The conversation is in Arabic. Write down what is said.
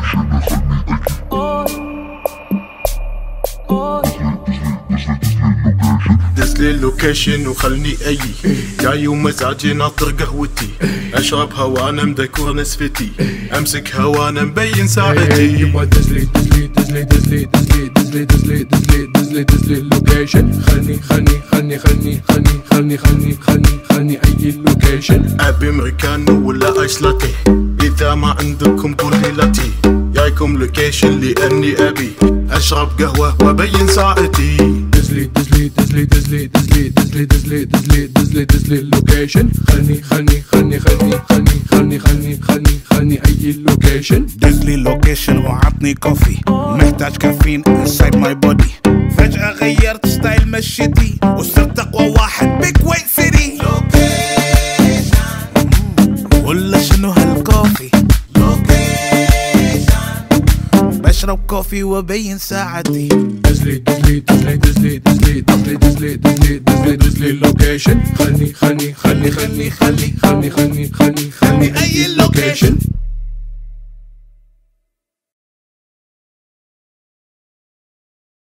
دزلي اللوكيشن وخلني اي جاي ومزاجي ناطر قهوتي اشرب هوانا مدكور نسفتي امسك هوانا مبين ساعتي يبا دزلي دزلي دزلي دزلي دزلي دزلي دزلي دزلي دزلي دزلي اللوكيشن خلني خلني خلني خلني خلني خلني خلني خلني خلني اي اللوكيشن ابي امريكانو ولا ايس لاتيه اذا ما عندكم قولي لاتي جايكم لوكيشن لاني ابي اشرب قهوة وابين ساعتي دزلي دزلي دزلي دزلي دزلي دزلي دزلي دزلي دزلي دزلي اللوكيشن خلني خلني خلني خلني خلني خلني خلني خلني خلني اي اللوكيشن دزلي اللوكيشن وعطني كوفي محتاج كافيين inside my body فجأة غيرت ستايل مشيتي وصرت اقوى واحد بيج واي سيتي ولا شنو هالكوفي بشرب كوفي وابين ساعتي دزلي دزلي دزلي دزلي دزلي دزلي دزلي دزلي دزلي دزلي اللوكيشن خلني خلني خلني خلني خلني خلني خلني خلني خلني اي اللوكيشن